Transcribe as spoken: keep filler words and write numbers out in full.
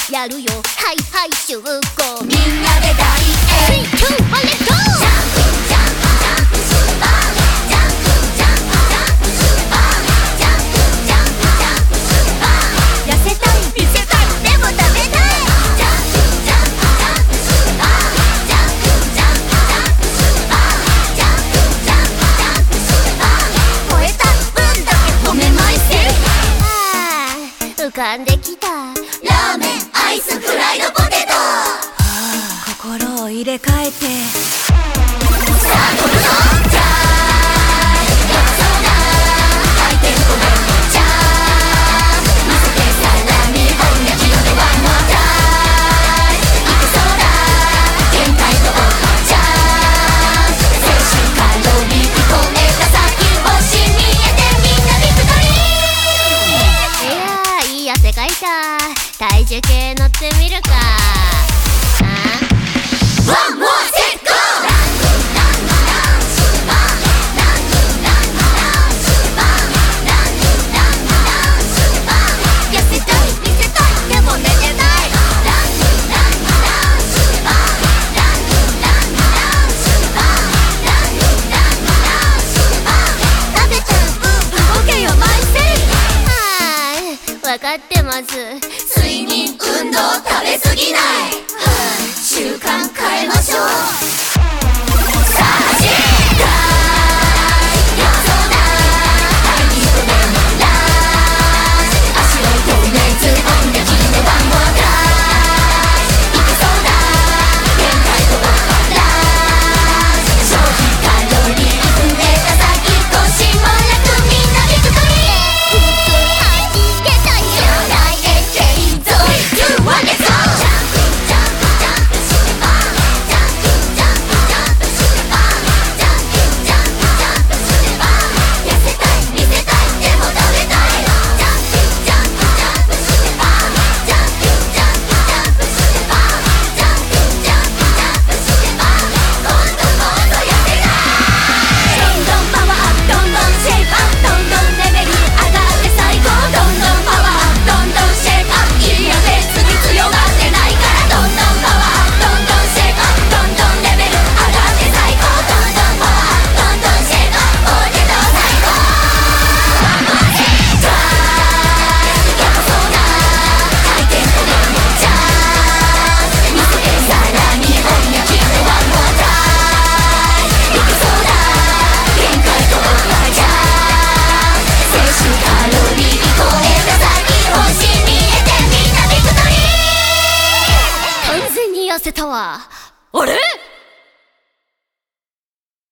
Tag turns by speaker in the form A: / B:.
A: やるよハイハイ集合、
B: みんなで大
A: スリー、ツー、ワン、レッツゴー。
B: ジャンプジャンプジャンプスーパージャンプジャンプジャンプスーパージャンプジャンプジャンプスーパー痩せたい見せたいでも食べたいジャンプジャンプジャンプスーパージャンプジャンプジャンプスーパージャンプジャンプジャンプスーパー燃えた分だけ褒めまいせ
A: あー浮かんできた。
B: ラーメンアイスフライドポテト
C: 心を入れ替えて
B: さあ飛ぶぞじゃーんよそうだ回転ごめんじゃーん見せてさらに本焼きのワンモアタイムいけそうだ限界突破じゃーん摂取カロリー超えた先星見えてみんなビクトリー
A: いやーいい汗かいた。体重計乗ってみるか。
B: ワンモアセットラングラングランスーパーラングラングランスーパーラングラングランスーパー痩せたい見せたいでも寝てないラングラングランスーパーラングラングランスーパーラングラングランスーパー食べちゃう分動けよマイセル
A: はーい、分かってます。
B: 睡眠運動食べ過ぎない習慣変えましょうさあ走ったよそうだハイヒートでのラン足を止めず本焼きのワンモアタイムいけそうだ限界突破ラン消費カロリー増えた先少しも楽みんなビクトリー
A: はじけたよ。
B: 大円形ゾイツーワンレッツゴージャンプジャンプジャンプスーパージャンプジャンプジャンプスーパージャンプジャンプジャンプスーパー痩せたい見せたいでも食べたいジャンプジャンプジャンプスーパージャンプジャンプジャンプスーパージャンプジャンプジャンプスーパー今度もっと痩せたいどんどんパワーアップどんどんシェイプアップどんどんレベル上がって最高どんどんパワーアップどんどんシェイプアップいいやべ次強がってないからどんどんパワーアップどんどんシェイプアップどんどんレベル上がって最高どんどんパワーアップどんどんシェイプアップポテト最高ワンモアセットやばそうな回転とでもじゃーん見せてさらに本焼きのワンモアタイムいけそうだ限界突破じゃーん摂取カロリー超えた先星見えてみんなビクトリー
A: 完全に痩せたわ。
C: あれ